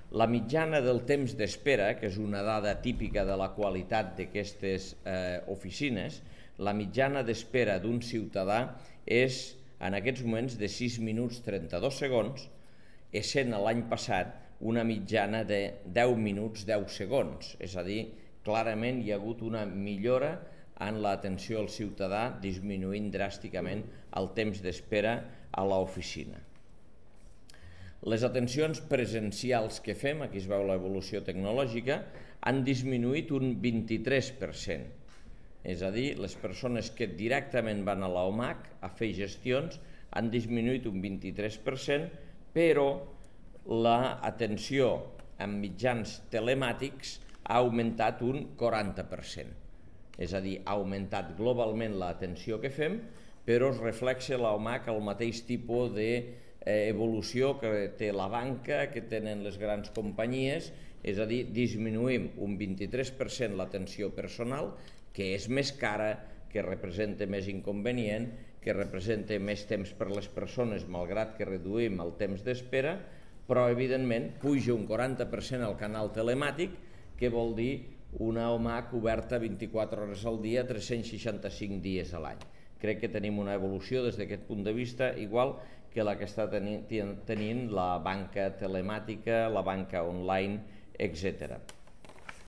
La mitjana del temps d'espera, que és una dada típica de la qualitat d'aquestes oficines, la mitjana d'espera d'un ciutadà és en aquests moments de 6 minuts 32 segons, essent l'any passat una mitjana de 10 minuts 10 segons, és a dir, clarament hi ha hagut una millora en l'atenció al ciutadà, disminuint dràsticament el temps d'espera a l'oficina. Les atencions presencials que fem, aquí es veu l'evolució tecnològica, han disminuït un 23%. És a dir, les persones que directament van a l'OMAC a fer gestions han disminuït un 23%, però l'atenció amb mitjans telemàtics ha augmentat un 40%. És a dir, ha augmentat globalment l'atenció que fem, però es reflexa l'OMAC el mateix tipus d'evolució que té la banca, que tenen les grans companyies, és a dir, disminuïm un 23% l'atenció personal, que és més cara, que representa més inconvenient, que representa més temps per les persones, malgrat que reduïm el temps d'espera, però evidentment puja un 40% al canal telemàtic, que vol dir una OMAC oberta 24 hores al dia, 365 dies a l'any. Crec que tenim una evolució des d'aquest punt de vista igual que la que està tenint la banca telemàtica, la banca online, etc.